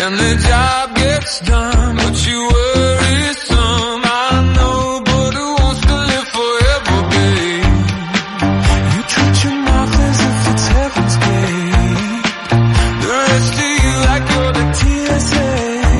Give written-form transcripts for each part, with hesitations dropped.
and the job gets done, but you worry some. I know, but who wants to live forever, babe? You treat your mouth as if it's heaven's gate. The rest of you like you're the TSA.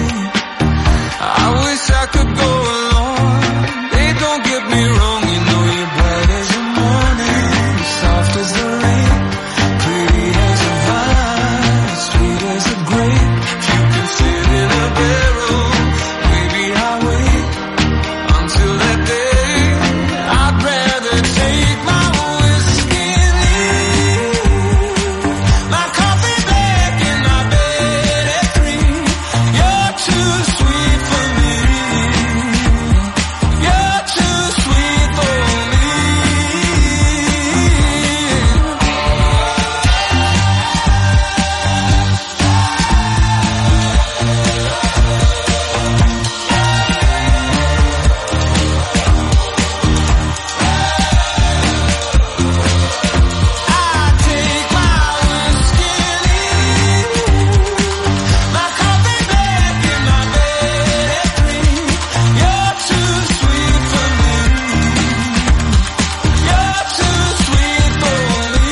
I wish I could go along. Hey, don't get me wrong, you know you're bright as the morning, soft as the rain, pretty as a vine, sweet as a grape. You can sit in a barrel, baby, I'll wait until that day. I'd rather take my whiskey and leave my coffee black in my bed at 3. You're too sweet for me. You're too sweet for me. I take my whiskey and leave my coffee black in my bed at 3. You're too sweet for me. You're too sweet for me.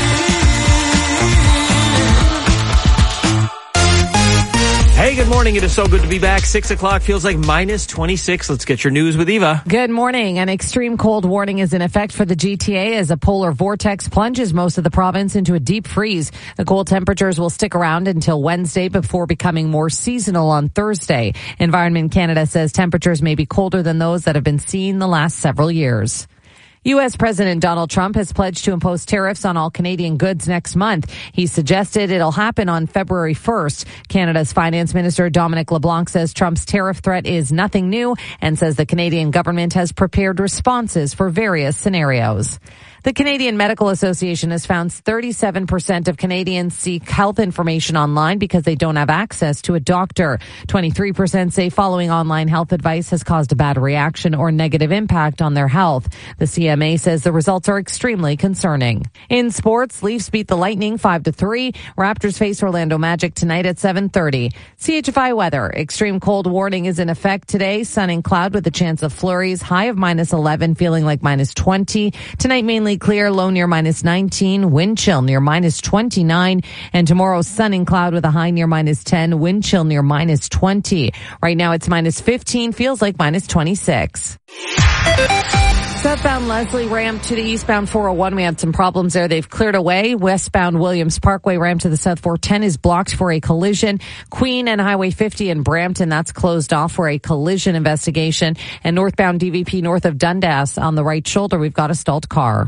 Hey, good morning. It is so good to be back. 6 o'clock feels like minus 26. Let's get your news with Eva. Good morning. An extreme cold warning is in effect for the GTA as a polar vortex plunges most of the province into a deep freeze. The cold temperatures will stick around until Wednesday before becoming more seasonal on Thursday. Environment Canada says temperatures may be colder than those that have been seen the last several years. U.S. President Donald Trump has pledged to impose tariffs on all Canadian goods next month. He suggested it'll happen on February 1st. Canada's Finance Minister Dominic LeBlanc says Trump's tariff threat is nothing new and says the Canadian government has prepared responses for various scenarios. The Canadian Medical Association has found 37% of Canadians seek health information online because they don't have access to a doctor. 23% say following online health advice has caused a bad reaction or negative impact on their health. The CMA says the results are extremely concerning. In sports, Leafs beat the Lightning 5-3. Raptors face Orlando Magic tonight at 7:30. CHFI weather. Extreme cold warning is in effect today. Sun and cloud with a chance of flurries. High of -11, feeling like -20. Tonight mainly clear, low near -19, wind chill near -29, and tomorrow sun and cloud with a high near -10, wind chill near -20. Right now it's -15, feels like -26. Southbound Leslie ramp to the eastbound 401. We had some problems there. They've cleared away. Westbound Williams Parkway ramp to the South 410 is blocked for a collision. Queen and Highway 50 in Brampton, that's closed off for a collision investigation. And northbound DVP north of Dundas on the right shoulder, we've got a stalled car.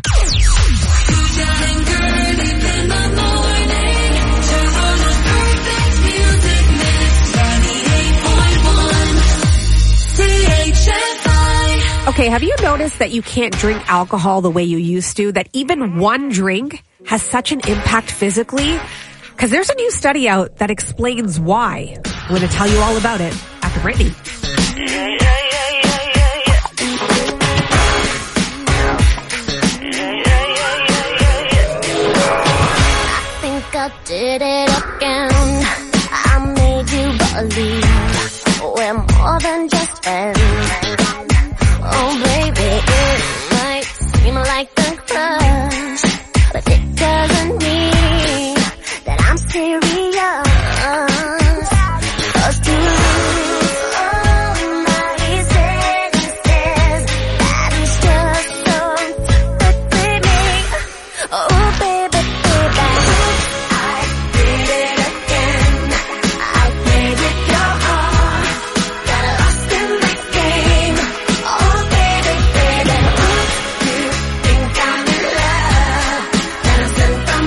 Okay, have you noticed that you can't drink alcohol the way you used to? That even one drink has such an impact physically? Because there's a new study out that explains why. I'm going to tell you all about it after Brittany. I think I did it again. I made you believe we're more than just friends. Oh baby, it might seem like a crush, but it doesn't mean that I'm serious. 'Cause to lose all my senses, that is just so with me. Oh baby, baby, I did it again. I played with your heart, got lost in the game. Oh baby, baby, you think I'm in love, and I'm sent from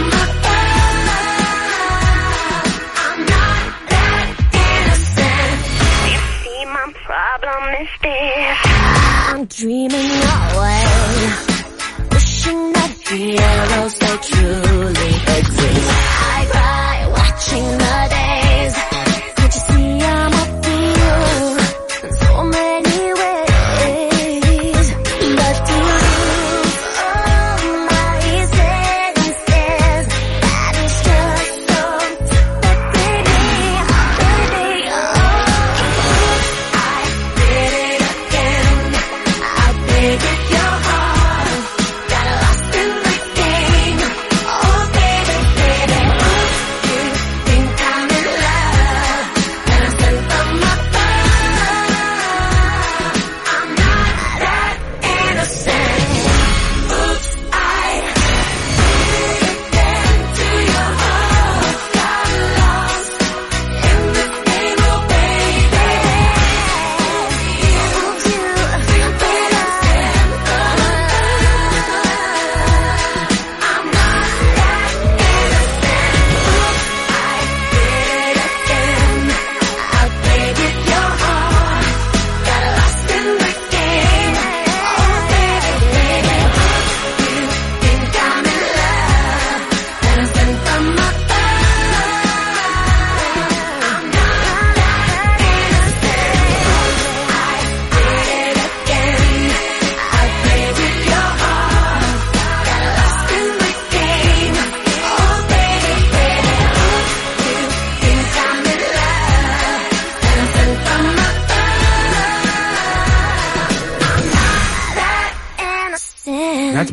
above. I'm not that innocent. You see, my problem is this: I'm dreaming away, wishing that heroes they truly exist. I cry watching the days. Can't you see I'm a fool in so many ways? But to lose all my senses, that is just so with me. Baby,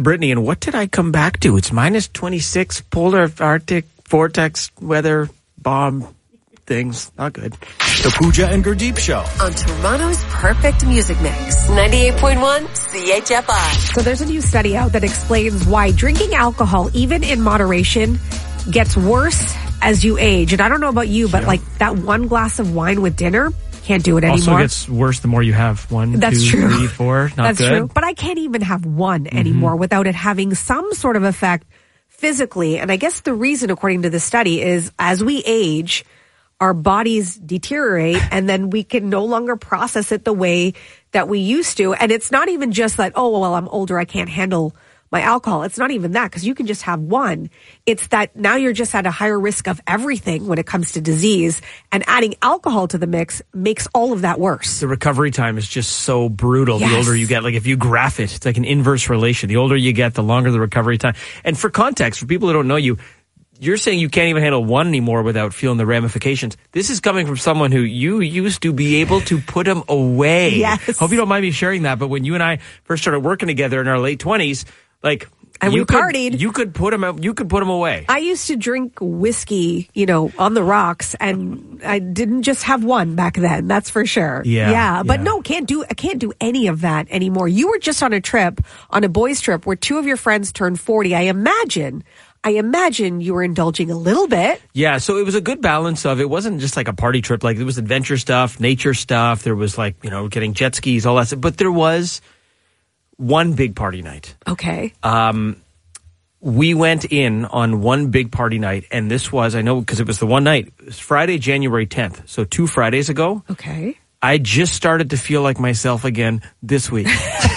Brittany, and what did I come back to? It's minus 26, polar Arctic vortex weather, bomb things. Not good. The Pooja and Gurdeep Show. On Toronto's perfect music mix. 98.1 CHFI. So there's a new study out that explains why drinking alcohol, even in moderation, gets worse as you age. And I don't know about you, but like that one glass of wine with dinner, can't do it anymore. Also gets worse the more you have. 1, That's 2, true. 3, 4. Not That's good. true. But I can't even have one anymore without it having some sort of effect physically. And I guess the reason, according to the study, is as we age, our bodies deteriorate and then we can no longer process it the way that we used to. And it's not even just that, oh, well, I'm older, I can't handle my alcohol. It's not even that, because you can just have one. It's that now you're just at a higher risk of everything when it comes to disease, and adding alcohol to the mix makes all of that worse. The recovery time is just so brutal. Yes. The older you get, like if you graph it, it's like an inverse relation. The older you get, the longer the recovery time. And for context, for people who don't know you, you're saying you can't even handle one anymore without feeling the ramifications. This is coming from someone who you used to be able to put them away. Yes. Hope you don't mind me sharing that, but when you and I first started working together in our late 20s, like, And you we partied. You could put them out. You could put them away. I used to drink whiskey, on the rocks, and I didn't just have one back then. That's for sure. Yeah. But no, I can't do any of that anymore. You were just on a boys' trip where 2 of your friends turned 40. I imagine you were indulging a little bit. Yeah, so it was a good balance of, it wasn't just like a party trip. Like, there was adventure stuff, nature stuff. There was like, getting jet skis, all that stuff. But there was one big party night. Okay. We went in on one big party night, and this was, I know because it was the one night, it was Friday, January 10th. So 2 Fridays ago. Okay. I just started to feel like myself again this week.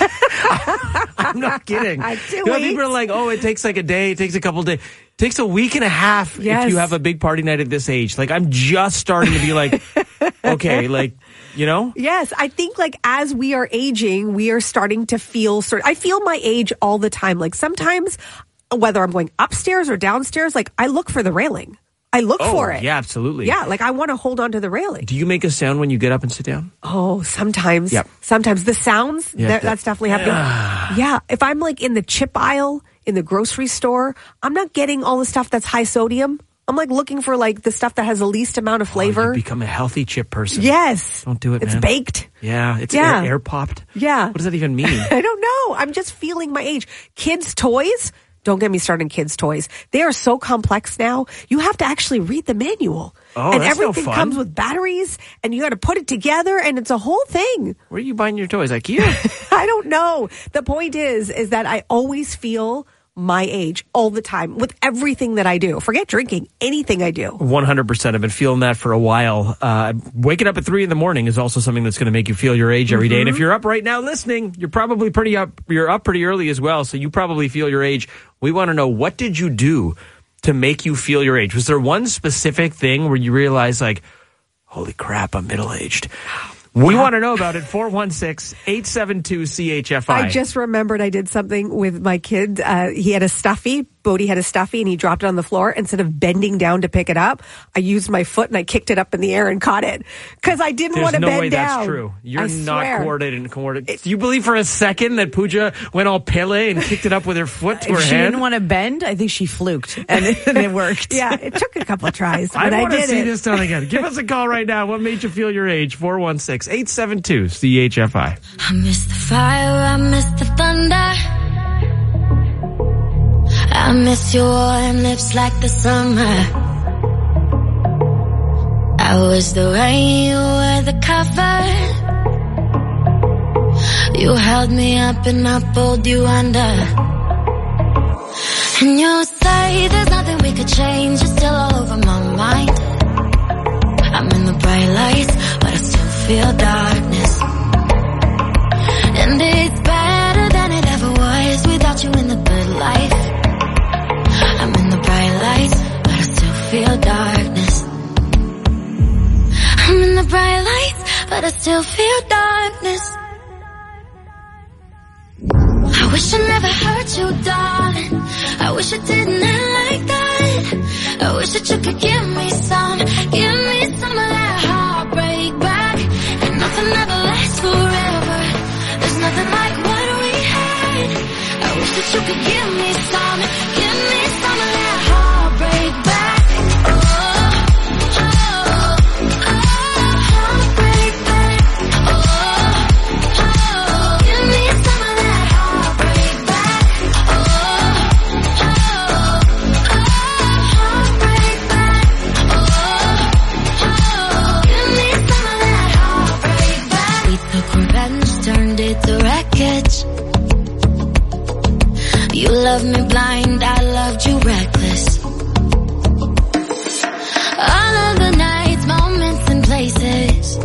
I'm not kidding. 2 People weeks. are like, oh, it takes like a day, it takes a couple of days. It takes a week and a half Yes. if you have a big party night at this age. Like, I'm just starting to be like, okay, like, Yes, I think like as we are aging, we are starting to feel I feel my age all the time. Like sometimes, whether I'm going upstairs or downstairs, like I look for the railing. I look for it. Yeah, absolutely. Yeah, like I want to hold on to the railing. Do you make a sound when you get up and sit down? Oh, sometimes. Yep. Sometimes the sounds, that's definitely happening. Yeah, if I'm like in the chip aisle in the grocery store, I'm not getting all the stuff that's high sodium. I'm like looking for like the stuff that has the least amount of flavor. You become a healthy chip person. Yes. Don't do it, It's man. baked. Yeah, it's Yeah. air popped. Yeah. What does that even mean? I don't know. I'm just feeling my age. Kids' toys. Don't get me started on kids' toys. They are so complex now. You have to actually read the manual. Oh, and that's no everything fun. comes with batteries, and you got to put it together, and it's a whole thing. Where are you buying your toys? IKEA? I don't know. The point is that I always feel my age all the time with everything that I do. Forget drinking, anything I do. 100%. I've been feeling that for a while. Waking up at 3 a.m. is also something that's going to make you feel your age every day. And if you're up right now listening, you're probably you're up pretty early as well. So you probably feel your age. We want to know, what did you do to make you feel your age? Was there one specific thing where you realized like, holy crap, I'm middle-aged? We want to know about it. 416-872-CHFI. I just remembered I did something with my kid. He had a stuffy. Bodhi had a stuffy, and he dropped it on the floor. Instead of bending down to pick it up, I used my foot and I kicked it up in the air and caught it because I didn't want to There's no bend way down. that's true. You're I not swear. coordinated. Do you believe for a second that Pooja went all Pele and kicked it up with her foot to her If she hand? didn't want to bend, I think she fluked, and it worked. Yeah, it took a couple of tries, but I I want to did see it. this done again. Give us a call right now. What made you feel your age? 416-872-CHFI. I miss the fire, I miss the thunder. I miss your warm lips like the summer. I was the rain, you were the cover. You held me up and I pulled you under. And you say there's nothing we could change, you're still all over my mind. I'm in the bright lights, but I still feel darkness. And it's better than it ever was without you in the good life. I'm in the bright lights, but I still feel darkness. I'm in the bright lights, but I still feel darkness. I wish I never hurt you, darling. I wish I didn't end like that. I wish that you could give me some of that heartbreak back. And nothing ever lasts forever. There's nothing like what we had. I wish that you could give me some of that heartbreak back. Heartbreak back. Give me some of that heartbreak back. Heartbreak back. Give me some of that heartbreak back. We took revenge, turned it to wreckage. You loved me blind, I loved you reckless. All of the nights, moments and places.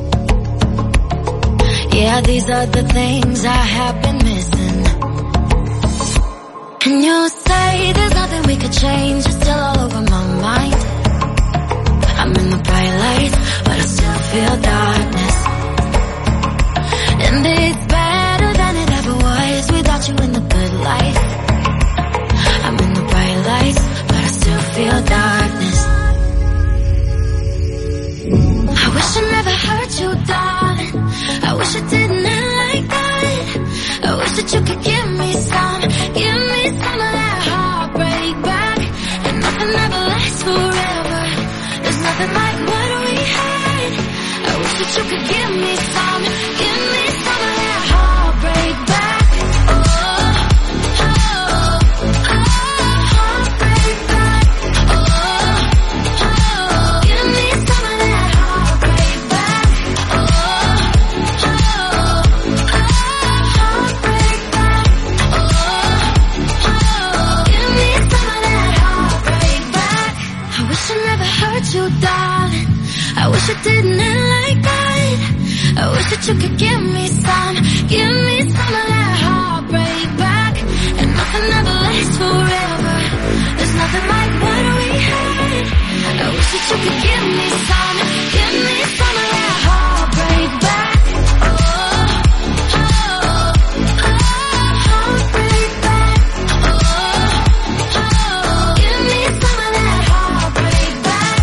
Yeah, these are the things I have been missing. And you say there's nothing we could change, it's still all over my mind. I'm in the bright lights, but I still feel darkness. And it's better than it ever was without you in the good life. I'm in the bright lights, but I still feel darkness. I wish I never hurt you, darling. I wish I didn't end like that. I wish that you could give me some of that heartbreak back. And nothing ever lasts forever. There's nothing like what we had. I wish that you could give me some of that heartbreak back. You, darling, I wish it didn't end like that. I wish that you could give me some of that heartbreak back. And nothing ever lasts forever. There's nothing like what we had. I wish that you could give me some of that heartbreak back. Heartbreak back. Give me some of that heartbreak back.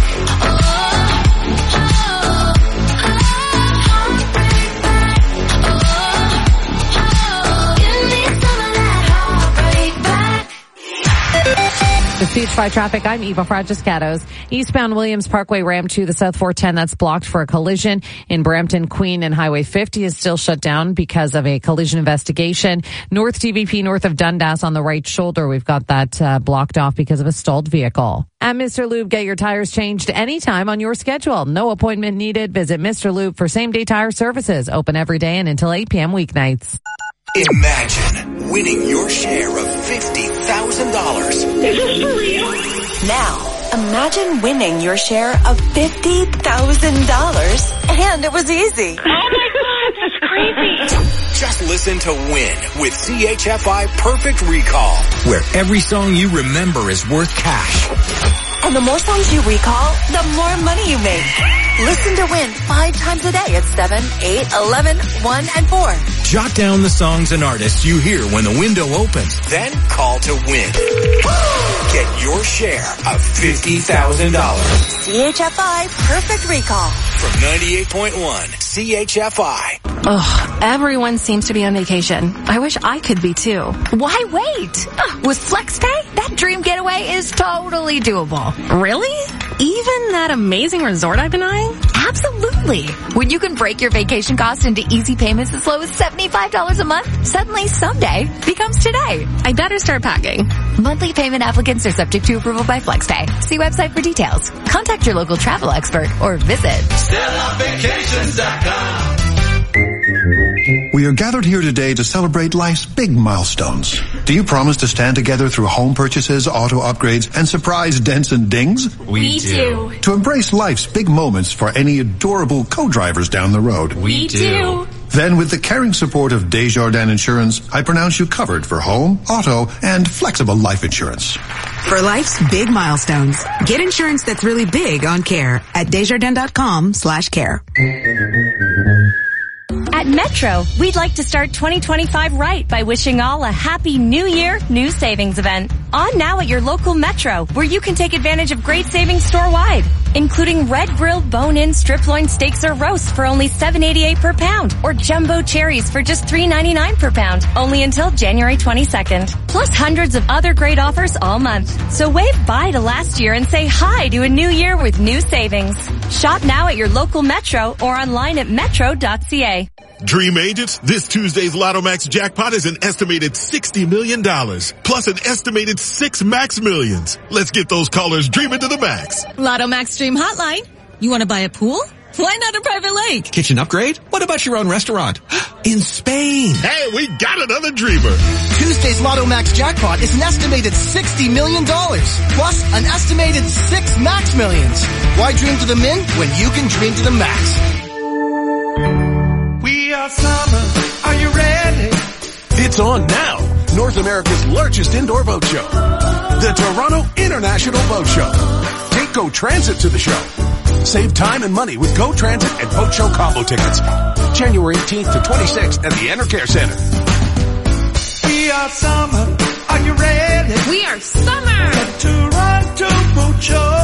The CH5 traffic, I'm Eva Fragiscatos. Eastbound Williams Parkway ramp to the South 410, that's blocked for a collision. In Brampton, Queen and Highway 50 is still shut down because of a collision investigation. North DVP north of Dundas on the right shoulder, we've got that blocked off because of a stalled vehicle. At Mr. Lube, get your tires changed anytime on your schedule. No appointment needed. Visit Mr. Lube for same-day tire services. Open every day and until 8 p.m. weeknights. Imagine winning your share of $50,000. Is this for real? Now, imagine winning your share of $50,000. And it was easy. Oh my God, that's crazy. Just listen to Win with CHFI Perfect Recall, where every song you remember is worth cash. And the more songs you recall, the more money you make. Listen to Win 5 times a day at 7, 8, 11, 1, and 4. Jot down the songs and artists you hear when the window opens. Then call to win. Get your share of $50,000. CHFI Perfect Recall. From 98.1 CHFI. Ugh, everyone seems to be on vacation. I wish I could be too. Why wait? With FlexPay, that dream getaway is totally doable. Really? Even that amazing resort I've been eyeing? Absolutely. When you can break your vacation cost into easy payments as low as $75 a month, suddenly someday becomes today. I better start packing. Monthly payment applicants are subject to approval by FlexPay. See website for details. Contact your local travel expert or visit StellaVacations.com. We are gathered here today to celebrate life's big milestones. Do you promise to stand together through home purchases, auto upgrades, and surprise dents and dings? We do. To embrace life's big moments for any adorable co-drivers down the road? We do. Then with the caring support of Desjardins Insurance, I pronounce you covered for home, auto, and flexible life insurance. For life's big milestones, get insurance that's really big on care at Desjardins.com/care. At Metro, we'd like to start 2025 right by wishing all a happy New Year, New Savings event. On now at your local Metro, where you can take advantage of great savings store-wide, including red grilled bone-in strip loin steaks or roasts for only $7.88 per pound, or jumbo cherries for just $3.99 per pound, only until January 22nd. Plus hundreds of other great offers all month. So wave bye to last year and say hi to a new year with new savings. Shop now at your local Metro or online at metro.ca. Dream agents, this Tuesday's Lotto Max jackpot is an estimated $60 million, plus an estimated 6 Max Millions. Let's get those callers dreaming to the max. Lotto Max Dream Hotline. You want to buy a pool? Why not a private lake? Kitchen upgrade? What about your own restaurant? In Spain. Hey, we got another dreamer. Tuesday's Lotto Max jackpot is an estimated $60 million, plus an estimated 6 Max Millions. Why dream to the min when you can dream to the max? We are summer. Are you ready? It's on now. North America's largest indoor boat show. The Toronto International Boat Show. Take Go Transit to the show. Save time and money with Go Transit and Boat Show combo tickets. January 18th to 26th at the Enercare Center. We are summer. Are you ready? We are summer. The Toronto Boat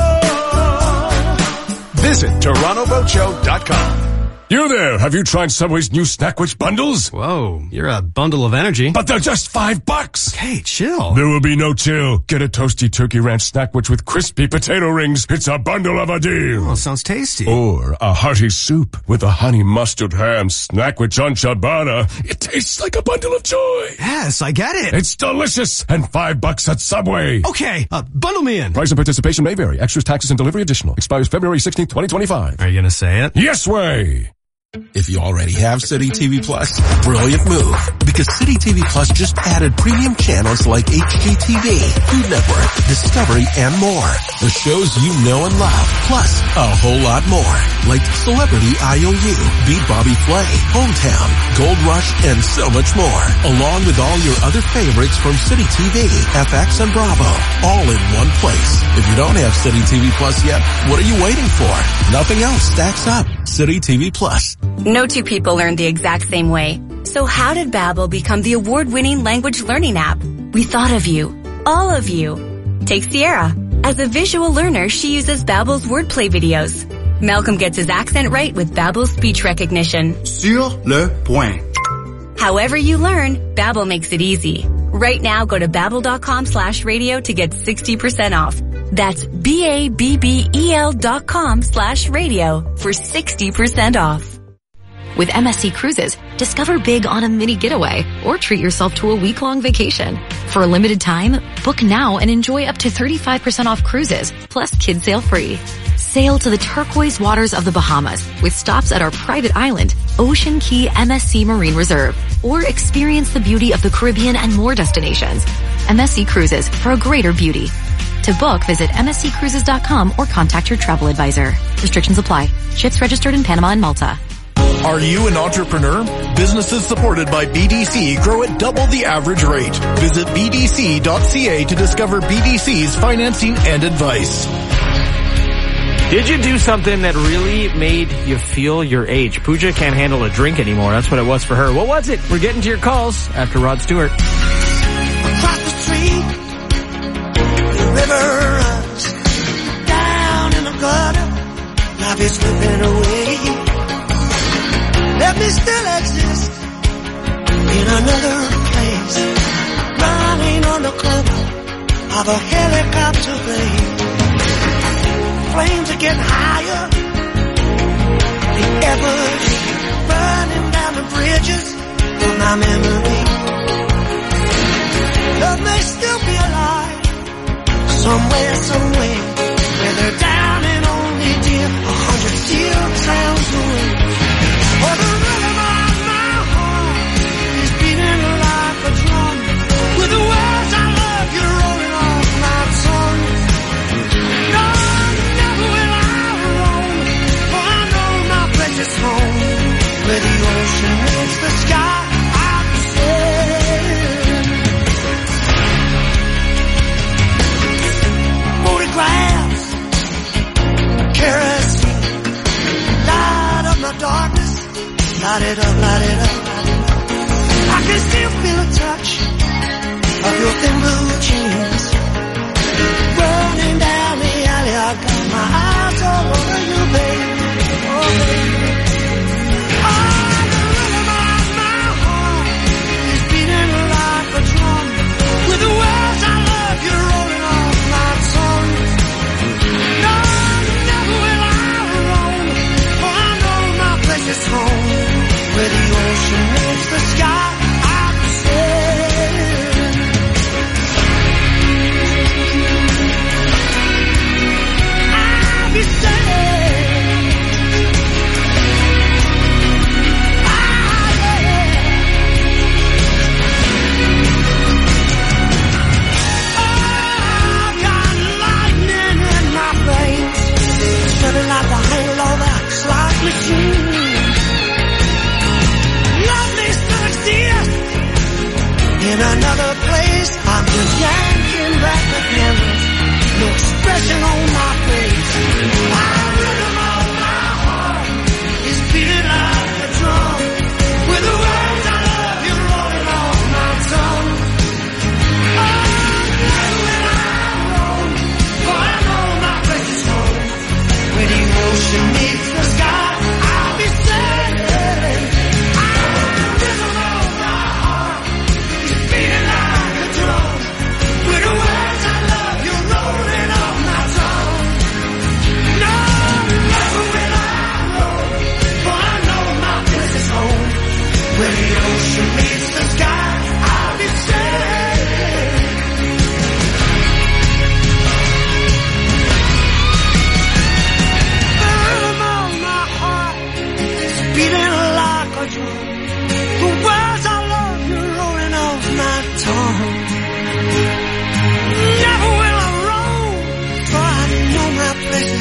Show. Visit TorontoBoatShow.com. You there, have you tried Subway's new Snackwich bundles? Whoa, you're a bundle of energy. But they're just $5. Okay, chill. There will be no chill. Get a toasty turkey ranch Snackwich with crispy potato rings. It's a bundle of a deal. Oh, sounds tasty. Or a hearty soup with a honey mustard ham Snackwich on ciabatta. It tastes like a bundle of joy. Yes, I get it. It's delicious and $5 at Subway. Okay, bundle me in. Price and participation may vary. Extras, taxes, and delivery additional. Expires February 16th, 2025. Are you gonna say it? Yes way. If you already have City TV Plus, brilliant move. Because City TV Plus just added premium channels like HGTV, Food Network, Discovery, and more. The shows you know and love, plus a whole lot more. Like Celebrity IOU, Beat Bobby Flay, Hometown, Gold Rush, and so much more. Along with all your other favorites from City TV, FX, and Bravo. All in one place. If you don't have City TV Plus yet, what are you waiting for? Nothing else stacks up. City TV Plus. No two people learn the exact same way. So how did Babbel become the award-winning language learning app? We thought of you. All of you. Take Sierra. As a visual learner, she uses Babbel's wordplay videos. Malcolm gets his accent right with Babbel's speech recognition. Sur le point. However you learn, Babbel makes it easy. Right now, go to babbel.com/radio to get 60% off. That's BABBEL.com/radio for 60% off. With MSC Cruises, discover big on a mini getaway or treat yourself to a week-long vacation. For a limited time, book now and enjoy up to 35% off cruises, plus kids sail free. Sail to the turquoise waters of the Bahamas with stops at our private island, Ocean Key MSC Marine Reserve, or experience the beauty of the Caribbean and more destinations. MSC Cruises for a greater beauty. To book, visit msccruises.com or contact your travel advisor. Restrictions apply. Ships registered in Panama and Malta. Are you an entrepreneur? Businesses supported by BDC grow at double the average rate. Visit bdc.ca to discover BDC's financing and advice. Did you do something that really made you feel your age? Pooja can't handle a drink anymore. That's what it was for her. What was it? We're getting to your calls after Rod Stewart. Across the street, the river runs down in the gutter. Life is slipping away. Let me still exist in another place, running on the cover of a helicopter plane. Flames are getting higher, the embers burning down the bridges of my memory. Love may still be alive, somewhere, where they're down and only dear 100 steel towns away. Oh, the rhythm of my heart is beating like a drum, with the words I love you rolling off my tongue. No, never will I roam, for I know my place is home, where the ocean meets the sky. I'm said. Photographs, kerosene, light up my darkness. Light it up, light it up, light it up. I can still feel a touch of your thin blue jeans.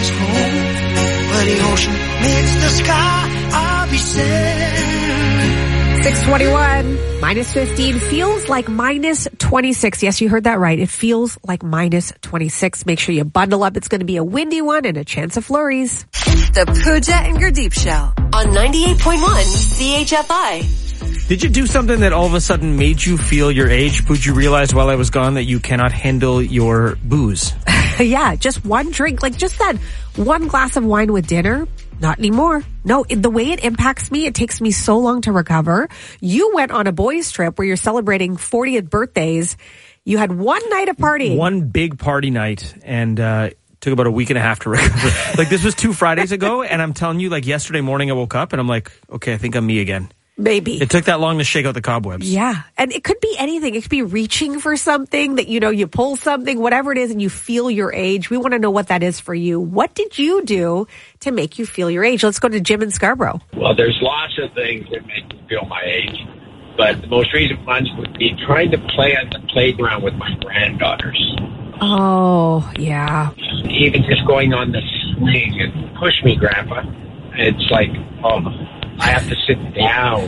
is cold. Where the ocean meets the sky, I'll be sailing. 621, minus 15, feels like minus 26. Yes, you heard that right. It feels like minus 26. Make sure you bundle up. It's going to be a windy one and a chance of flurries. The Pooja and Gurdeep Show on 98.1 CHFI. Did you do something that all of a sudden made you feel your age? Would you realize while I was gone that you cannot handle your booze? Yeah, just one drink, like just that one glass of wine with dinner. Not anymore. No, the way it impacts me, it takes me so long to recover. You went on a boys' trip where you're celebrating 40th birthdays. You had one night of partying. One big party night, and took about a week and a half to recover. Like, this was 2 Fridays ago, and I'm telling you, like, yesterday morning I woke up, and I'm like, okay, I think I'm me again. Maybe. It took that long to shake out the cobwebs. Yeah. And it could be anything. It could be reaching for something that, you pull something, whatever it is, and you feel your age. We want to know what that is for you. What did you do to make you feel your age? Let's go to Jim in Scarborough. Well, there's lots of things that make me feel my age. But the most recent ones would be trying to play on the playground with my granddaughters. Oh, yeah. Even just going on the swing and push me, Grandpa. It's like, I have to sit down.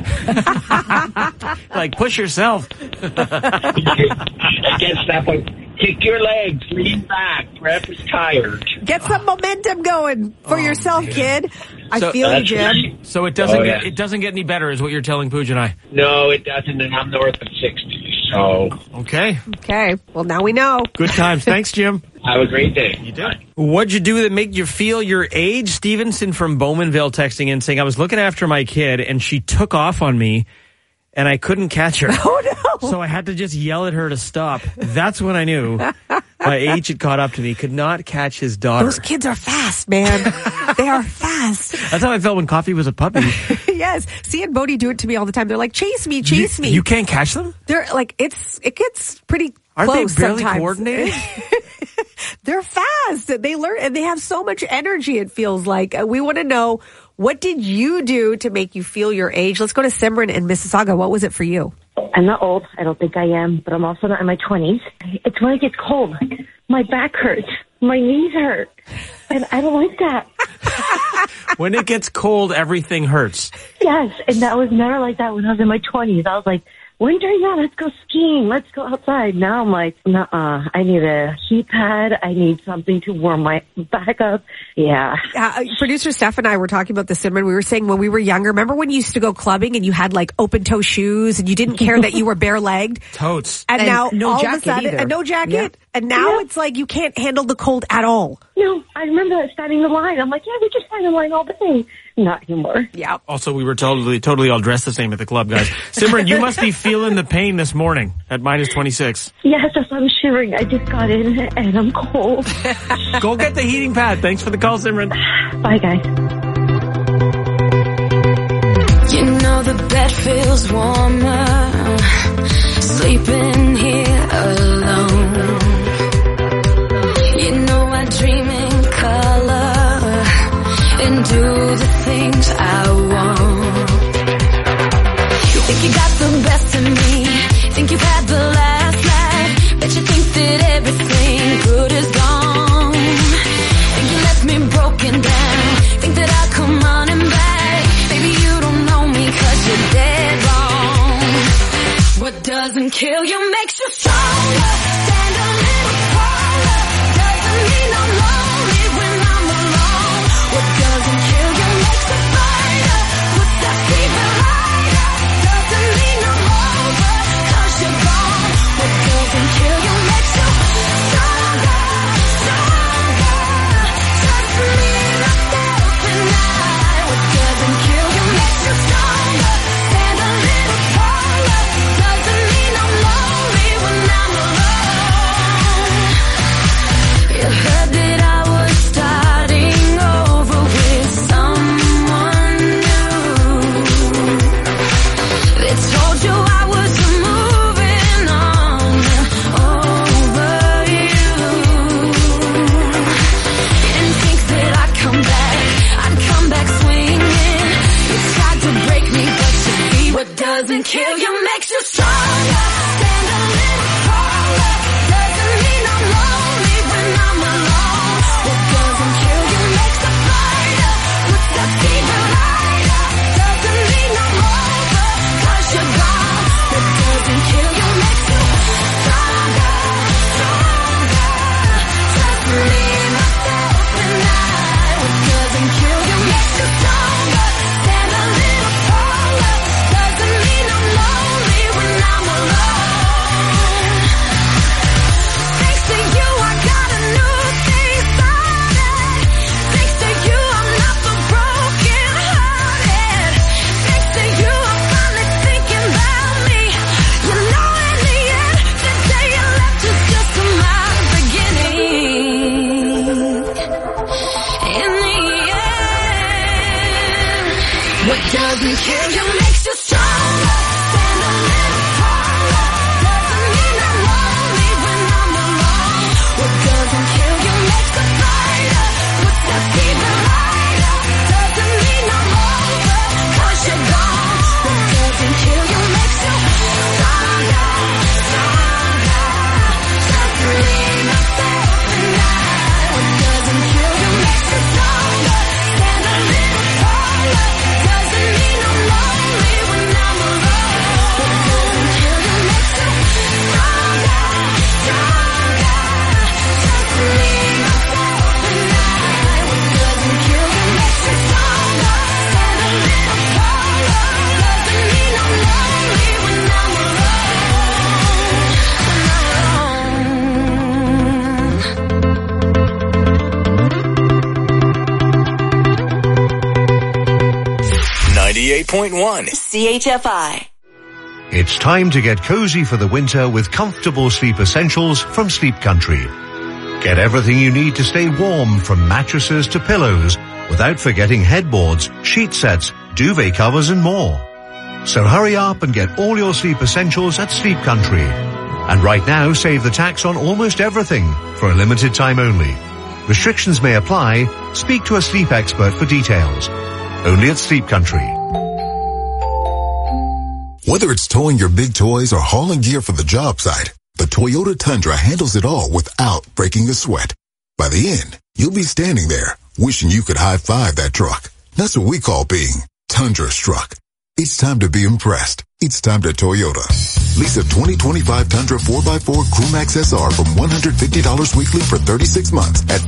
Like, push yourself. Against that one. Kick your legs, lean back. Grandpa's tired. Get some momentum going for yourself, kid. I feel you, Jim. Right. So it doesn't get any better, is what you're telling Pooja and I. No, it doesn't, and I'm north of 60, so. Okay. Well, now we know. Good times. Thanks, Jim. Have a great day. You did. What'd you do that made you feel your age? Stevenson from Bowmanville texting in saying, I was looking after my kid and she took off on me and I couldn't catch her. Oh, no. So I had to just yell at her to stop. That's when I knew my age had caught up to me. Could not catch his daughter. Those kids are fast, man. They are fast. That's how I felt when Coffee was a puppy. Yes. See and Bodie do it to me all the time. They're like, chase me. You can't catch them? They're like, it gets pretty Aren't close they barely sometimes. coordinated? They're fast. They learn and they have so much energy, it feels like. We want to know, what did you do to make you feel your age? Let's go to Simran in Mississauga. What was it for you? I'm not old. I don't think I am, but I'm also not in my 20s. It's when it gets cold. My back hurts. My knees hurt. And I don't like that. When it gets cold, everything hurts. Yes, and that was never like that when I was in my 20s. I was like, winter, yeah, let's go skiing. Let's go outside. Now I'm like, nuh-uh. I need a heat pad. I need something to warm my back up. Yeah. Producer Steph and I were talking about this, Simran. We were saying when we were younger, remember when you used to go clubbing and you had like open toe shoes and you didn't care that you were bare legged? Totes. And now no all jacket of a sudden, either. and no jacket. Yeah. And now it's like you can't handle the cold at all. No, I remember standing in line. I'm like, yeah, we just stand in line all day. Not anymore. Yeah. Also, we were totally all dressed the same at the club, guys. Simran, you must be feeling the pain this morning at minus 26. Yes, I'm shivering. I just got in and I'm cold. Go get the heating pad. Thanks for the call, Simran. Bye, guys. You know the bed feels warmer, sleeping here alone. You know I dream in color and do the things I want. You think you got the best of me, think you've had the last laugh, bet you think that everything good is gone. And you left me broken down, think that I'll come running back. Baby, you don't know me 'cause you're dead wrong. What doesn't kill you makes you stronger. Stand a little taller. Doesn't mean I'm lonely when I'm alone. What doesn't kill you makes you brighter. Puts that fever lighter. Doesn't mean I'm over 'cause you're gone. What doesn't kill you makes you stronger, stronger. Trust me myself and I. What doesn't kill you makes you stronger. Stand a little taller. Doesn't mean I'm lonely. What doesn't kill you makes you stronger. Stand a little taller. Doesn't mean I'm lonely when I'm alone. What doesn't kill you makes you brighter. Footsteps even lighter. Doesn't mean I'm over, 'cause you're gone. What doesn't kill you makes you stronger, stronger. Just leave myself tonight. What doesn't kill you makes you stronger. Stand a little taller. Doesn't mean I'm lonely when I'm alone. What doesn't kill you makes you stronger, stronger. Just leave myself tonight. What doesn't kill you makes you stronger. Stand a little taller. Doesn't mean I'm lonely when I'm CHFI. It's time to get cozy for the winter with comfortable sleep essentials from Sleep Country. Get everything you need to stay warm, from mattresses to pillows, without forgetting headboards, sheet sets, duvet covers and more. So hurry up and get all your sleep essentials at Sleep Country. And right now, save the tax on almost everything for a limited time only. Restrictions may apply. Speak to a sleep expert for details. Only at Sleep Country. Whether it's towing your big toys or hauling gear for the job site, the Toyota Tundra handles it all without breaking a sweat. By the end, you'll be standing there wishing you could high-five that truck. That's what we call being Tundra-struck. It's time to be impressed. It's time to Toyota. Lease a 2025 Tundra 4x4 Crewmax SR from $150 weekly for 36 months at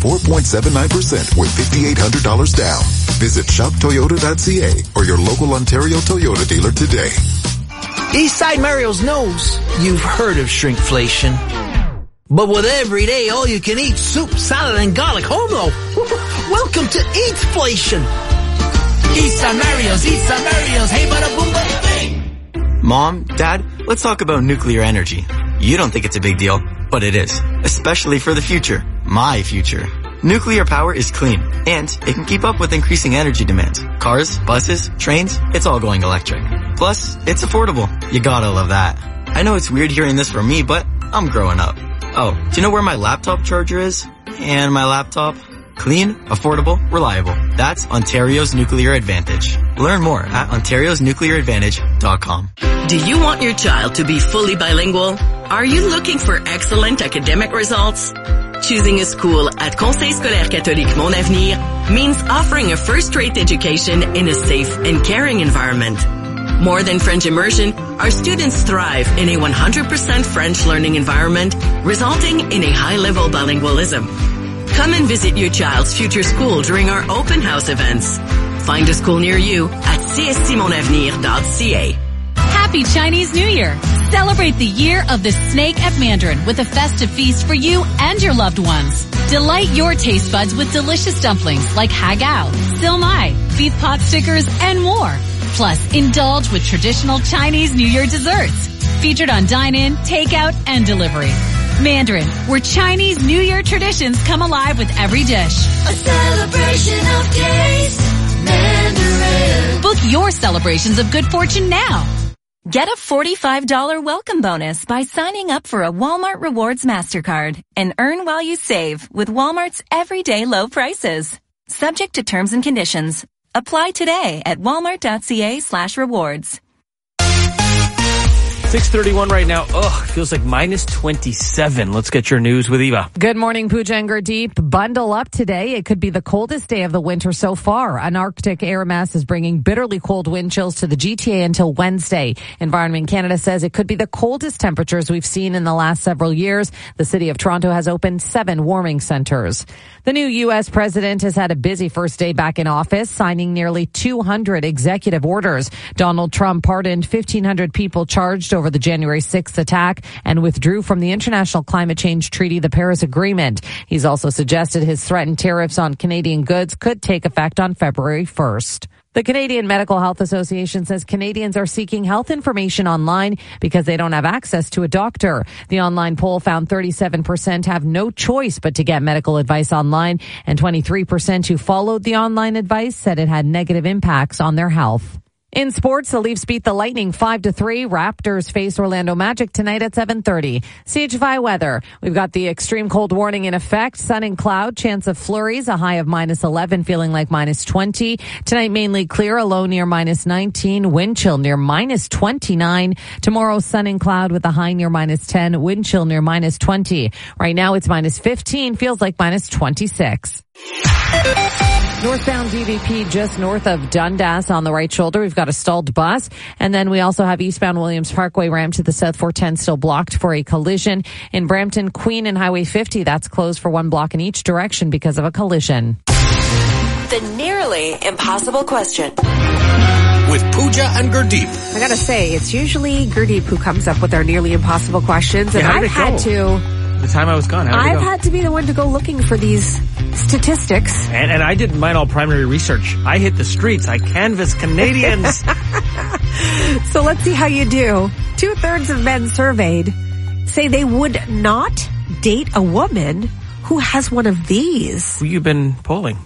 4.79% with $5,800 down. Visit shoptoyota.ca or your local Ontario Toyota dealer today. Eastside Mario's knows you've heard of shrinkflation. But with everyday all-you-can-eat soup, salad, and garlic home, though, welcome to Eatflation. Eastside Mario's, hey bada boom bada bing. Mom, Dad, let's talk about nuclear energy. You don't think it's a big deal, but it is. Especially for the future. My future. Nuclear power is clean, and it can keep up with increasing energy demands. Cars, buses, trains, it's all going electric. Plus, it's affordable. You gotta love that. I know it's weird hearing this from me, but I'm growing up. Oh, do you know where my laptop charger is? And my laptop? Clean, affordable, reliable. That's Ontario's Nuclear Advantage. Learn more at ontariosnuclearadvantage.com. Do you want your child to be fully bilingual? Are you looking for excellent academic results? Choosing a school at Conseil Scolaire Catholique Mon Avenir means offering a first-rate education in a safe and caring environment. More than French immersion, our students thrive in a 100% French learning environment, resulting in a high-level bilingualism. Come and visit your child's future school during our open house events. Find a school near you at cscmonavenir.ca. Happy Chinese New Year! Celebrate the year of the snake at Mandarin with a festive feast for you and your loved ones. Delight your taste buds with delicious dumplings like hagao, silmai, beef pot stickers, and more. Plus, indulge with traditional Chinese New Year desserts. Featured on dine-in, takeout, and delivery. Mandarin, where Chinese New Year traditions come alive with every dish. A celebration of taste. Mandarin. Book your celebrations of good fortune now. Get a $45 welcome bonus by signing up for a Walmart Rewards MasterCard and earn while you save with Walmart's everyday low prices. Subject to terms and conditions. Apply today at walmart.ca/rewards. 6:31 right now. Ugh, feels like minus 27. Let's get your news with Eva. Good morning, Pooja and Gurdeep. Bundle up today. It could be the coldest day of the winter so far. An Arctic air mass is bringing bitterly cold wind chills to the GTA until Wednesday. Environment Canada says it could be the coldest temperatures we've seen in the last several years. The city of Toronto has opened 7 warming centers. The new U.S. president has had a busy first day back in office, signing nearly 200 executive orders. Donald Trump pardoned 1,500 people charged over the January 6th attack and withdrew from the International Climate Change Treaty, the Paris Agreement. He's also suggested his threatened tariffs on Canadian goods could take effect on February 1st. The Canadian Medical Health Association says Canadians are seeking health information online because they don't have access to a doctor. The online poll found 37% have no choice but to get medical advice online, and 23% who followed the online advice said it had negative impacts on their health. In sports, the Leafs beat the Lightning 5-3. Raptors face Orlando Magic tonight at 7:30. CHY weather. We've got the extreme cold warning in effect. Sun and cloud, chance of flurries, a high of -11, feeling like -20. Tonight mainly clear, a low near -19, wind chill near -29. Tomorrow, sun and cloud with a high near -10, wind chill near -20. Right now it's -15, feels like -26. Northbound DVP just north of Dundas on the right shoulder. We've got a stalled bus. And then we also have eastbound Williams Parkway ramp to the South 410 still blocked for a collision. In Brampton, Queen and Highway 50, that's closed for 1 block in each direction because of a collision. The nearly impossible question. With Pooja and Gurdeep. I gotta say, it's usually Gurdeep who comes up with our nearly impossible questions. And how did I've it go? had to... The time I was gone, I've had to be the one to go looking for these statistics. And I did mine all primary research. I hit the streets. I canvassed Canadians. So let's see how you do. 2/3 of men surveyed say they would not date a woman who has one of these. Who you been polling?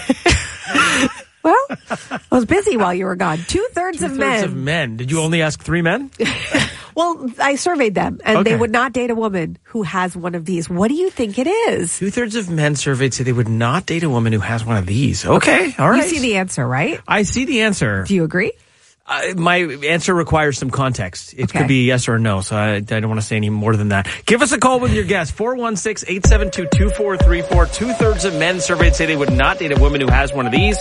Well, I was busy while you were gone. 2/3 of men. 2/3 of men. Did you only ask 3 men? Well, I surveyed them, and Okay. they would not date a woman who has one of these. What do you think it is? 2/3 of men surveyed say they would not date a woman who has one of these. Okay, all right. You see the answer, right? I see the answer. Do you agree? My answer requires some context. It could be yes or no, so I don't want to say any more than that. Give us a call with your guess. 416-872-2434. 2/3 of men surveyed say they would not date a woman who has one of these.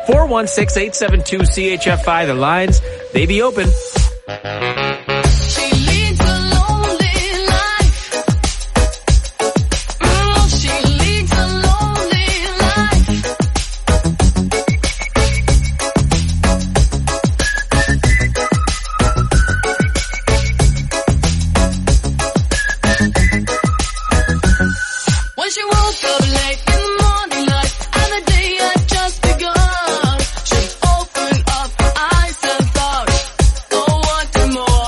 416-872-CHFI. The lines, they be open. More.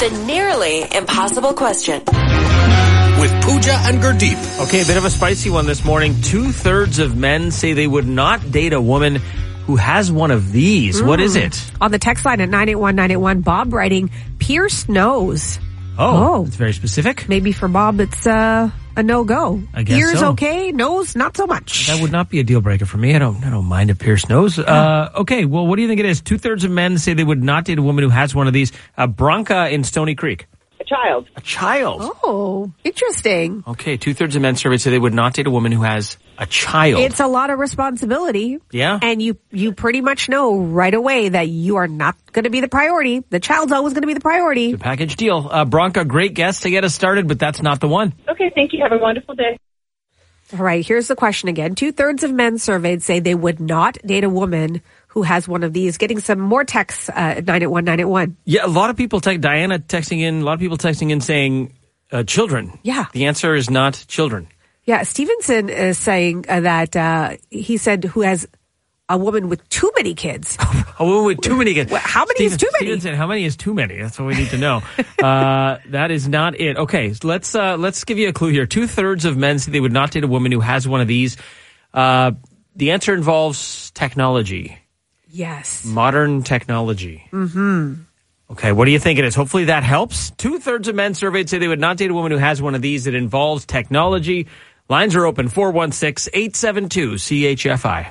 The nearly impossible question. With Pooja and Gurdeep. Okay, a bit of a spicy one this morning. 2/3 of men say they would not date a woman who has one of these. What is it? On the text line at 981-981, Bob writing, pierced nose. Oh, it's very specific. Maybe for Bob, it's a no-go. I guess Ears so. okay, nose not so much. That would not be a deal breaker for me. I don't mind a pierced nose. Okay, well, what do you think it is? 2/3 of men say they would not date a woman who has one of these. Bronca in Stony Creek. A child. A child. Oh, interesting. Okay, 2/3 of men surveyed say they would not date a woman who has a child. It's a lot of responsibility. Yeah. And you pretty much know right away that you are not going to be the priority. The child's always going to be the priority. The package deal. Bronca, great guest to get us started, but that's not the one. Okay, thank you. Have a wonderful day. All right, here's the question again. 2/3 of men surveyed say they would not date a woman who has one of these. Getting some more texts at 981-981. Yeah, a lot of people Diana texting in, a lot of people texting in saying children. Yeah. The answer is not children. Yeah, Stevenson is saying that he said who has a woman with too many kids. A woman with too many kids. Well, how many is too many? Stevenson, how many is too many? That's what we need to know. That is not it. Okay, so let's give you a clue here. 2/3 of men say they would not date a woman who has one of these. The answer involves technology. Yes. Modern technology. Mm-hmm. Okay, what do you think it is? Hopefully that helps. 2/3 of men surveyed say they would not date a woman who has one of these that involves technology. Lines are open, 416-872-CHFI.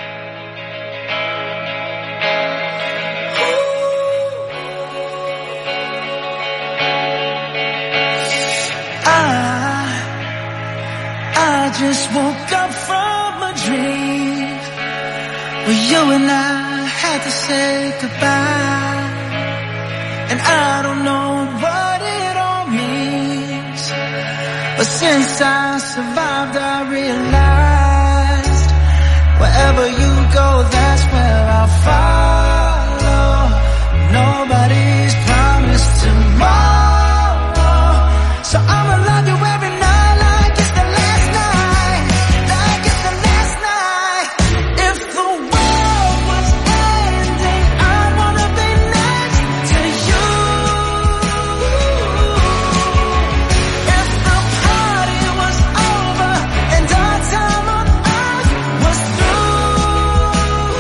I just woke up from a dream where you and I had to say goodbye, and I don't know what it all means, but since I survived I realized wherever you go, that's where I'll follow. Nobody's promised tomorrow, so I'ma love you every night like it's the last night, like it's the last night. If the world was ending, I wanna be next to you. If the party was over and our time on earth was through,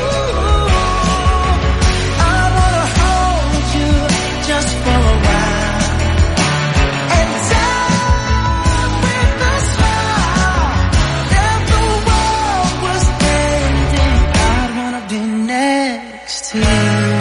I wanna hold you just for a while and die with a smile. If the world was ending, I'd wanna be next to you.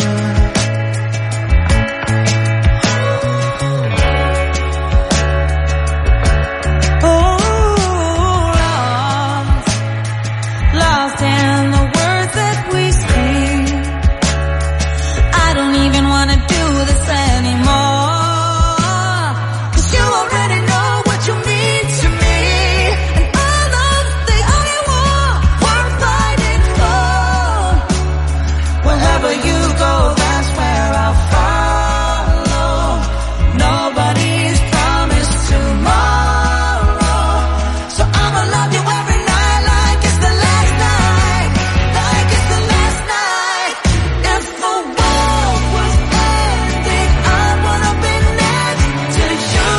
Lost in the words that we speak. I don't even wanna do this anymore, 'cause you already know what you mean to me, and all of the only war worth fighting for. Wherever you go, that's where I'll follow. Nobody's promised tomorrow, so I'ma love you every night like it's the last night, like it's the last night. If the world was ending, I wanna be next to you.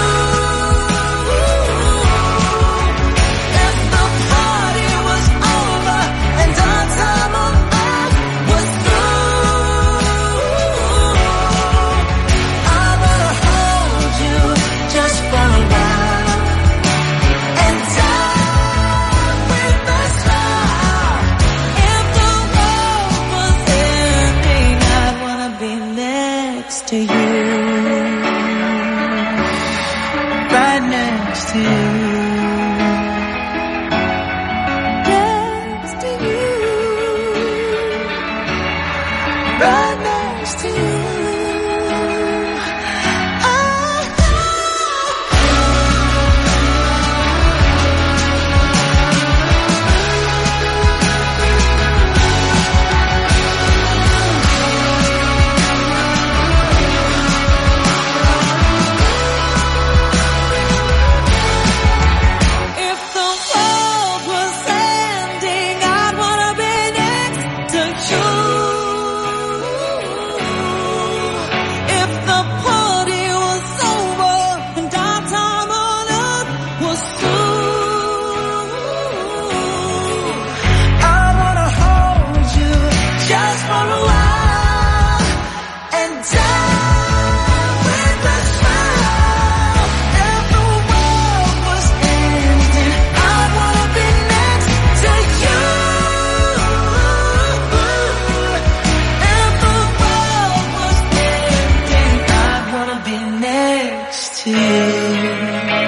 If the party was over and our time on earth was through, I wanna hold you just for a while and die with a smile. If the world was ending, I'd wanna be next to you, right next to you, next to you, right next to you. next to you.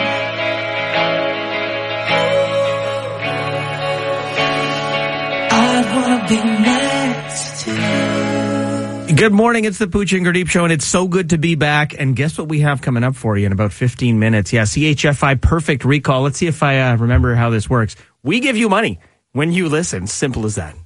I wanna be next to you. Good morning. It's the Pooch and Gurdeep Show, and it's so good to be back. And guess what we have coming up for you in about 15 minutes? Yeah, CHFI Perfect Recall. Let's see if I remember how this works. We give you money when you listen. Simple as that.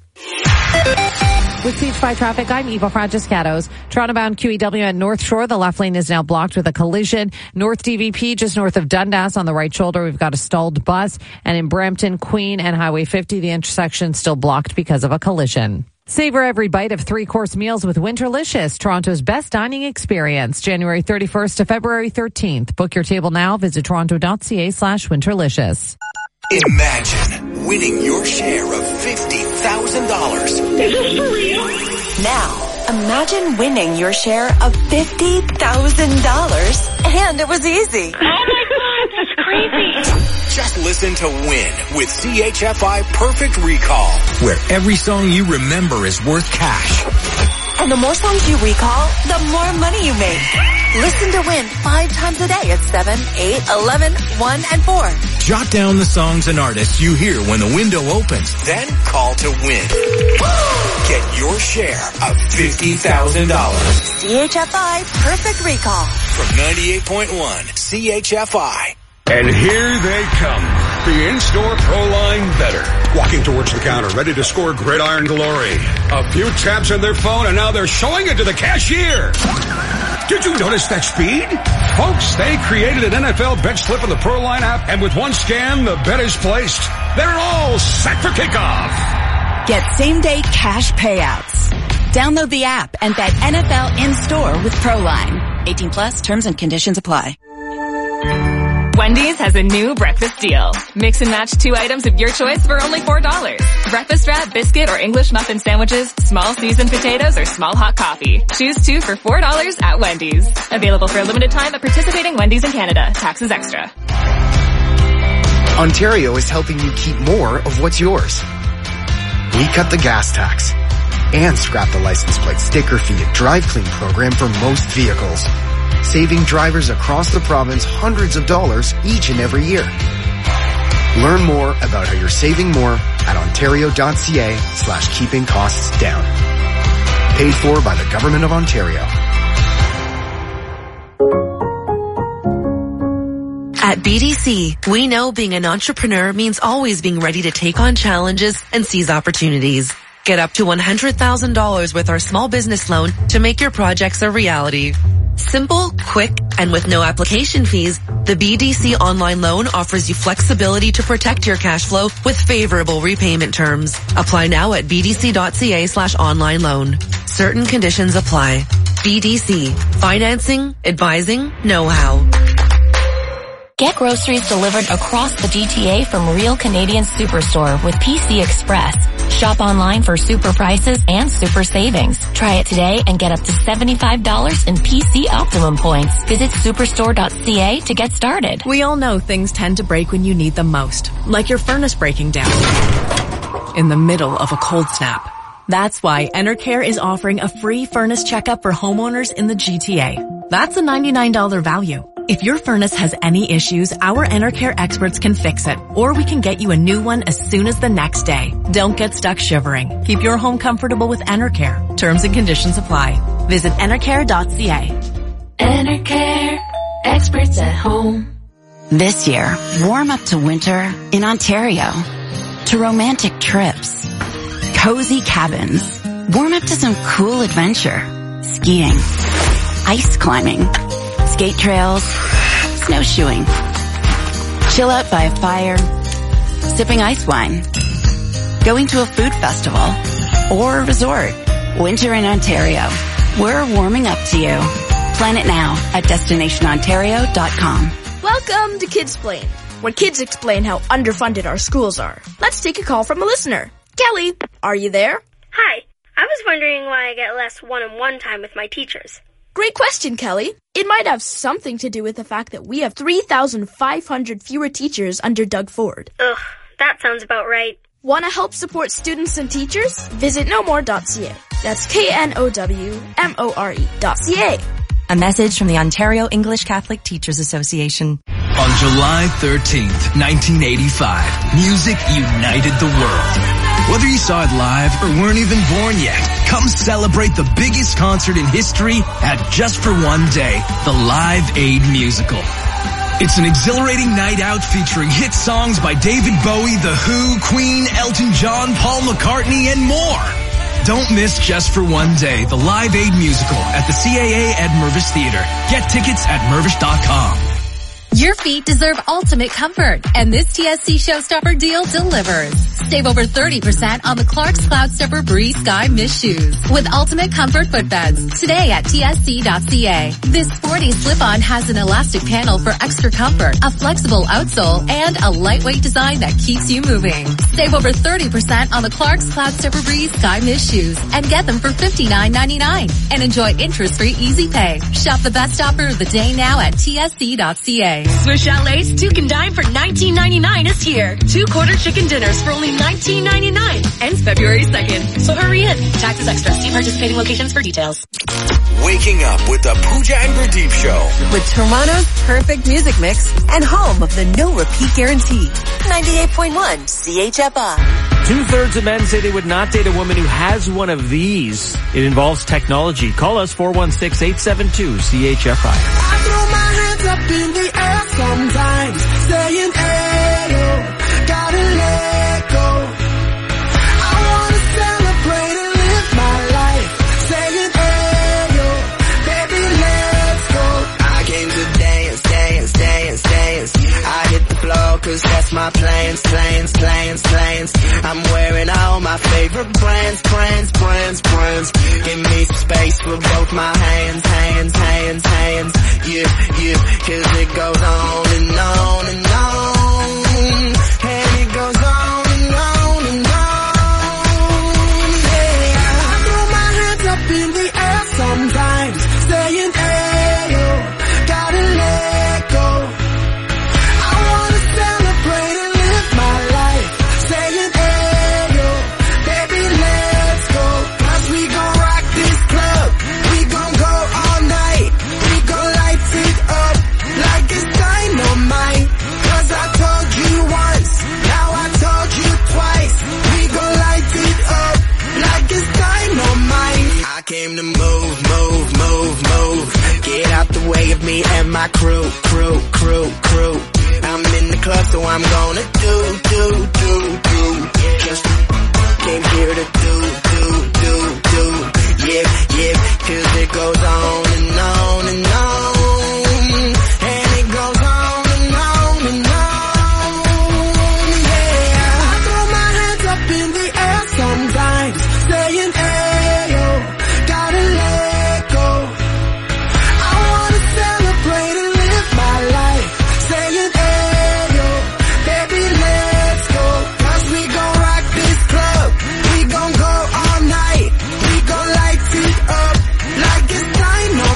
With CHFI traffic, I'm Eva Francescatos. Toronto-bound QEW at North Shore. The left lane is now blocked with a collision. North DVP, just north of Dundas on the right shoulder. We've got a stalled bus. And in Brampton, Queen, and Highway 50, the intersection still blocked because of a collision. Savor every bite of three-course meals with Winterlicious, Toronto's best dining experience. January 31st to February 13th. Book your table now. Visit toronto.ca/Winterlicious. Imagine winning your share of $50,000. Is this for real? Now, imagine winning your share of $50,000. And it was easy. Oh my God, that's crazy. Just listen to Win with CHFI Perfect Recall, where every song you remember is worth cash. And the more songs you recall, the more money you make. Listen to Win 5 times a day at 7, 8, 11, 1, and 4. Jot down the songs and artists you hear when the window opens, then call to win. Get your share of $50,000. CHFI Perfect Recall. From 98.1 CHFI. And here they come. The in-store Proline Better. Walking towards the counter, ready to score gridiron glory. A few taps on their phone, and now they're showing it to the cashier. Did you notice that speed? Folks, they created an NFL bet slip in the Proline app, and with one scan, the bet is placed. They're all set for kickoff. Get same-day cash payouts. Download the app and bet NFL in-store with Proline. 18 plus, terms and conditions apply. Wendy's has a new breakfast deal. Mix and match 2 items of your choice for only $4. Breakfast wrap, biscuit, or English muffin sandwiches, small seasoned potatoes, or small hot coffee. Choose 2 for $4 at Wendy's. Available for a limited time at participating Wendy's in Canada. Taxes extra. Ontario is helping you keep more of what's yours. We cut the gas tax and scrap the license plate sticker fee and drive clean program for most vehicles, saving drivers across the province hundreds of dollars each and every year. Learn more about how you're saving more at ontario.ca/keeping costs down. Paid for by the Government of Ontario. At BDC, we know being an entrepreneur means always being ready to take on challenges and seize opportunities. Get up to $100,000 with our small business loan to make your projects a reality. Simple, quick, and with no application fees, the BDC online loan offers you flexibility to protect your cash flow with favorable repayment terms. Apply now at bdc.ca/online loan. Certain conditions apply. BDC. Financing, advising, know-how. Get groceries delivered across the GTA from Real Canadian Superstore with PC Express. Shop online for super prices and super savings. Try it today and get up to $75 in PC Optimum points. Visit superstore.ca to get started. We all know things tend to break when you need them most, like your furnace breaking down in the middle of a cold snap. That's why Enercare is offering a free furnace checkup for homeowners in the GTA. That's a $99 value. If your furnace has any issues, our Enercare experts can fix it, or we can get you a new one as soon as the next day. Don't get stuck shivering. Keep your home comfortable with Enercare. Terms and conditions apply. Visit enercare.ca. Enercare, experts at home. This year, warm up to winter in Ontario. To romantic trips, cozy cabins, warm up to some cool adventure, skiing, ice climbing, skate trails, snowshoeing. Chill out by a fire, sipping ice wine, going to a food festival, or a resort. Winter in Ontario. We're warming up to you. Plan it now at destinationontario.com. Welcome to Kidsplain, where kids explain how underfunded our schools are. Let's take a call from a listener. Kelly, are you there? Hi. I was wondering why I get less one-on-one time with my teachers. Great question, Kelly. It might have something to do with the fact that we have 3,500 fewer teachers under Doug Ford. Ugh, that sounds about right. Want to help support students and teachers? Visit knowmore.ca. That's KNOWMORE.ca. A message from the Ontario English Catholic Teachers Association. On July 13th, 1985, music united the world. Whether you saw it live or weren't even born yet, come celebrate the biggest concert in history at Just for One Day, the Live Aid Musical. It's an exhilarating night out featuring hit songs by David Bowie, The Who, Queen, Elton John, Paul McCartney, and more. Don't miss Just for One Day, the Live Aid Musical at the CAA at Mervish Theater. Get tickets at mervish.com. Your feet deserve ultimate comfort, and this TSC Showstopper deal delivers. Save over 30% on the Clarks Cloudstopper Breeze Sky Mist shoes with ultimate comfort footbeds today at tsc.ca. This sporty slip-on has an elastic panel for extra comfort, a flexible outsole, and a lightweight design that keeps you moving. Save over 30% on the Clarks Cloudstopper Breeze Sky Mist shoes and get them for $59.99 and enjoy interest-free easy pay. Shop the best offer of the day now at tsc.ca. Swiss Chalet's Two Can Dine for $19.99 is here. 2 quarter chicken dinners for only $19.99. Ends February 2nd. So hurry in. Taxes extra. See participating locations for details. Waking up with the Pooja and Pradeep Show. With Toronto's perfect music mix and home of the no repeat guarantee. 98.1 CHFI. 2/3 of men say they would not date a woman who has one of these. It involves technology. Call us 416-872-CHFI. I throw my hands up in the air sometimes, saying, ayo, gotta let go. I wanna celebrate and live my life, saying, ayo, baby, let's go. I came to dance, dance, dance, dance. I hit the floor 'cause that's my plans, plans, plans, plans. I'm wearing all my favorite brands, brands, brands, brands. Give me space with both my hands, hands, hands, hands. Yeah, yeah, 'cause it goes on and on and on. And it goes on and on and on. Yeah, I throw my hands up in the air sometimes, saying, ayo, gotta let go. I wanna celebrate and live my life, saying, ayo, baby, let's go. 'Cause we gon' rock this club, we gon' go all night, we gon' light it up like it's dynamite. 'Cause I told you once, now I told you twice, we gon' light it up like it's dynamite. I came to move, move, move, move. Get out the way of me and my crew, crew, crew, crew. I'm in the club, so I'm gonna do. Just came here to do. Yeah, yeah, 'cause it goes on and on and on. And it goes on and on and on. Yeah, I throw my hands up in the air sometimes, saying, ayo, gotta let go. I wanna celebrate and live my life, saying, ayo, baby, let's go. 'Cause we gon' rock this club, we gon' go all night, we gon' light it up like it's dynamite.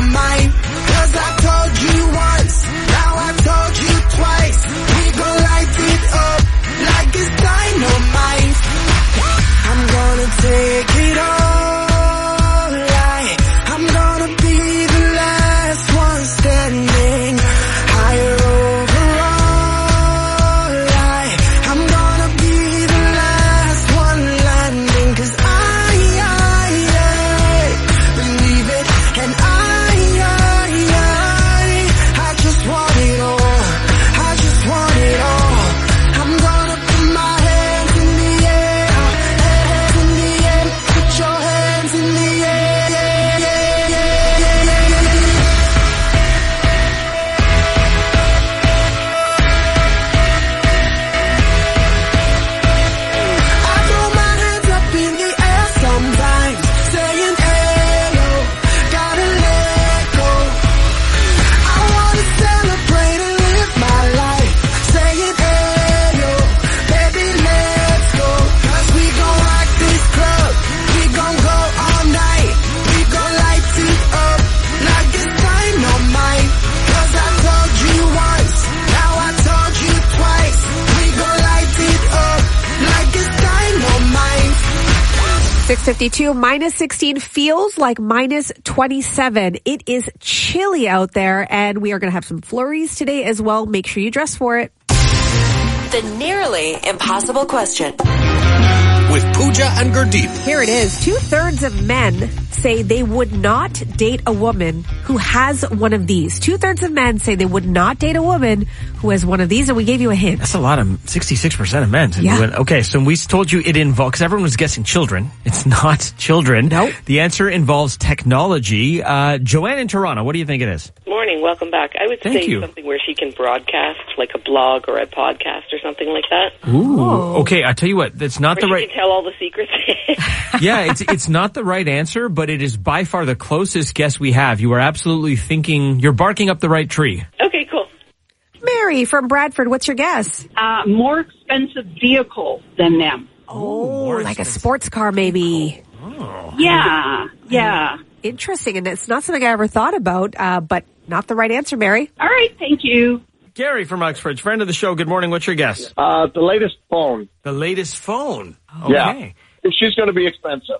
6:52, minus 16 feels like minus 27. It is chilly out there, and we are going to have some flurries today as well. Make sure you dress for it. The nearly impossible question. With Pooja and Gurdeep. Here it is. 2/3 of men say they would not date a woman who has one of these. 2/3 of men say they would not date a woman who has one of these, and we gave you a hint. That's a lot of 66% of men. Yeah. Okay, so we told you it involves, because everyone was guessing children. It's not children. Nope. The answer involves technology. Joanne in Toronto, what do you think it is? Morning, welcome back. I would Thank say you. something where she can broadcast, like a blog or a podcast or something like that. Ooh. Okay, I tell you what, that's not Or the she right... can tell all the secrets. Yeah, it's not the right answer, but it is by far the closest guess we have. You are absolutely thinking, you're barking up the right tree. Okay, cool. Mary from Bradford, what's your guess? More expensive vehicle than them. Oh, like a sports car maybe. Oh. Yeah. Interesting, and it's not something I ever thought about, but not the right answer, Mary. All right, thank you. Gary from Uxbridge, friend of the show. Good morning. What's your guess? The latest phone. The latest phone. Okay. Yeah. She's going to be expensive.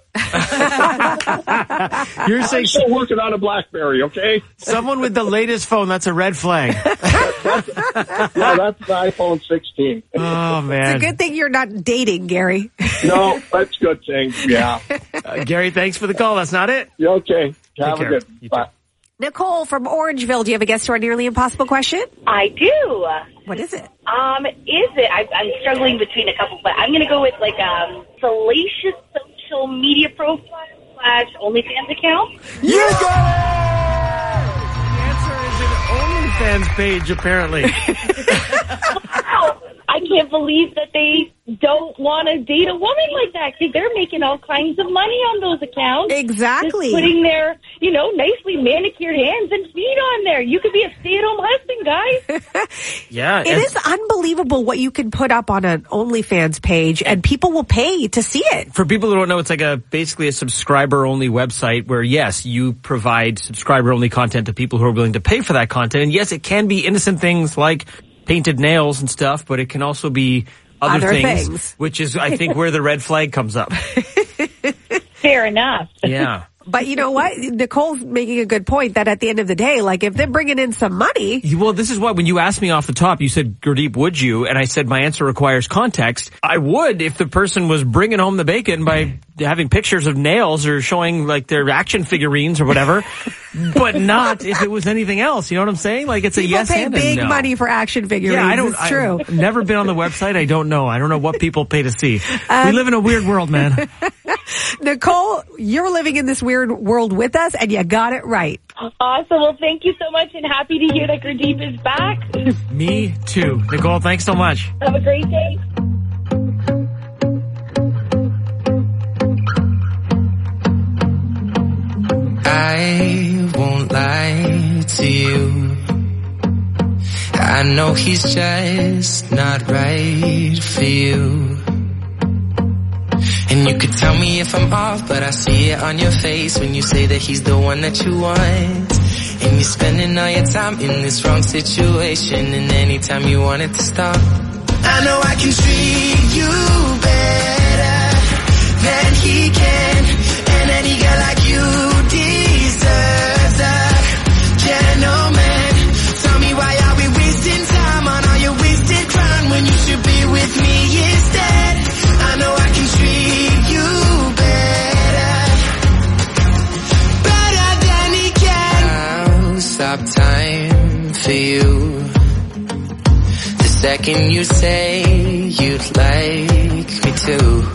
You're saying I'm still working on a BlackBerry, okay? Someone with the latest phone, that's a red flag. That's the iPhone 16. Oh, man. It's a good thing you're not dating, Gary. No, that's a good thing, yeah. Gary, thanks for the call. That's not it. Yeah, okay. Have Take a care. good Bye. Nicole from Orangeville, do you have a guess to our nearly impossible question? I do. What is it? I'm struggling between a couple, but I'm going to go with like salacious social media profile / OnlyFans account. You got it! The answer is an OnlyFans page, apparently. I can't believe that they don't want to date a woman like that because they're making all kinds of money on those accounts. Exactly. Just putting their, nicely manicured hands and feet on there. You could be a stay-at-home husband, guys. Yeah. It is unbelievable what you can put up on an OnlyFans page, and people will pay to see it. For people who don't know, it's like basically a subscriber-only website where, yes, you provide subscriber-only content to people who are willing to pay for that content. And yes, it can be innocent things like painted nails and stuff, but it can also be other things, which is, I think, where the red flag comes up. Fair enough. Yeah. But you know what? Nicole's making a good point that at the end of the day, like if they're bringing in some money. Well, this is why when you asked me off the top, you said, Gurdeep, would you? And I said, my answer requires context. I would if the person was bringing home the bacon by having pictures of nails or showing like their action figurines or whatever, but not if it was anything else. You know what I'm saying? Like it's a yes and a no. People pay big money for action figurines. Yeah, it's true. I've never been on the website. I don't know. I don't know what people pay to see. We live in a weird world, man. Nicole, you're living in this weird world with us, and you got it right. Awesome. Well, thank you so much, and happy to hear that Gurdeep is back. Me too. Nicole, thanks so much. Have a great day. I won't lie to you. I know he's just not right for you. And you could tell me if I'm off, but I see it on your face when you say that he's the one that you want. And you're spending all your time in this wrong situation, and anytime you want it to stop, I know I can treat you better than he can. And any girl like you deserves a gentleman. Tell me, why are we wasting time on all your wasted crime when you should be with me instead? I know I can treat you better than he can. I'll stop time for you the second you say you'd like me to.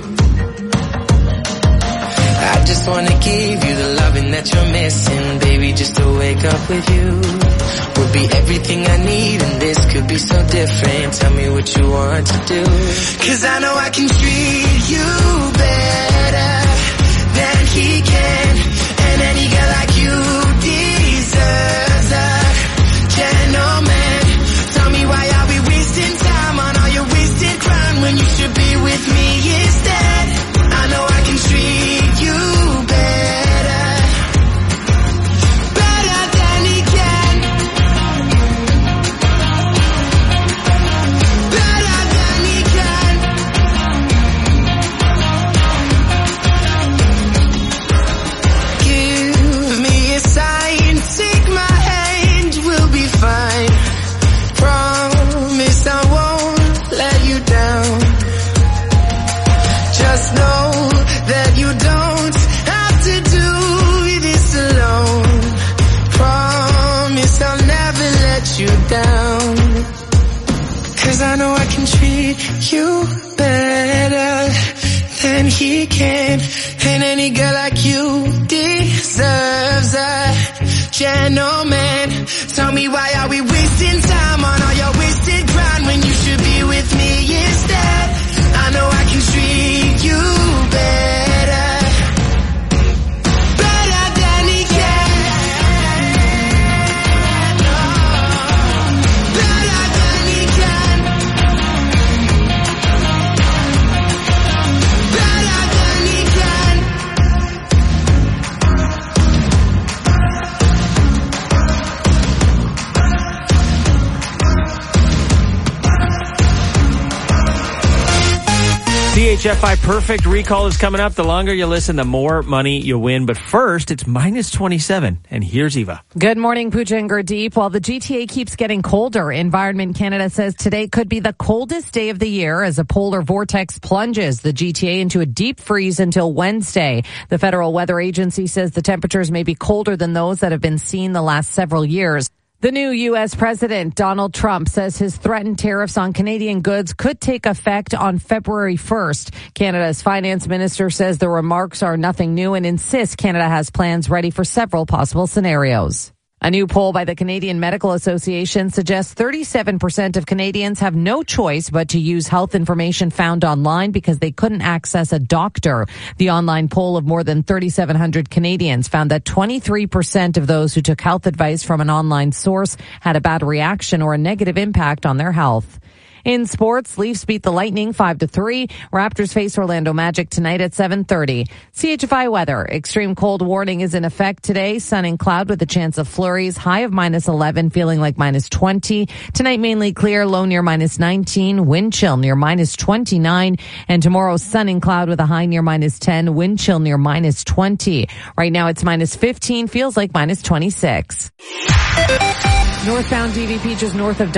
I just wanna give you the loving that you're missing, baby. Just to wake up with you would be everything I need, and this could be so different. Tell me what you want to do, 'cause I know I can treat you better than he can. And any girl like you deserves a gentleman. Tell me, why are we wasting time on all your wasted crime when you should be with me instead? I know I can treat you better than he can. Better than he can. down. 'Cause I know I can treat you better than he can. And any girl like you deserves a gentleman. Tell me, why are we wasting time on all your wasted grind when you should be with me instead? I know I can treat you better. Better than he can. Better than he can. Better than he can. CHFI Perfect Recall is coming up. The longer you listen, the more money you win. But first, it's minus 27. And here's Eva. Good morning, Pooja and Gurdeep. While the GTA keeps getting colder, Environment Canada says today could be the coldest day of the year as a polar vortex plunges the GTA into a deep freeze until Wednesday. The Federal Weather Agency says the temperatures may be colder than those that have been seen the last several years. The new U.S. President, Donald Trump, says his threatened tariffs on Canadian goods could take effect on February 1st. Canada's finance minister says the remarks are nothing new and insists Canada has plans ready for several possible scenarios. A new poll by the Canadian Medical Association suggests 37% of Canadians have no choice but to use health information found online because they couldn't access a doctor. The online poll of more than 3,700 Canadians found that 23% of those who took health advice from an online source had a bad reaction or a negative impact on their health. In sports, Leafs beat the Lightning 5-3. Raptors face Orlando Magic tonight at 7:30. CHFI weather. Extreme cold warning is in effect today. Sun and cloud with a chance of flurries. High of minus 11, feeling like minus 20. Tonight mainly clear, low near minus 19. Wind chill near minus 29. And tomorrow sun and cloud with a high near minus 10. Wind chill near minus 20. Right now it's minus 15, feels like minus 26. Northbound DVP just north of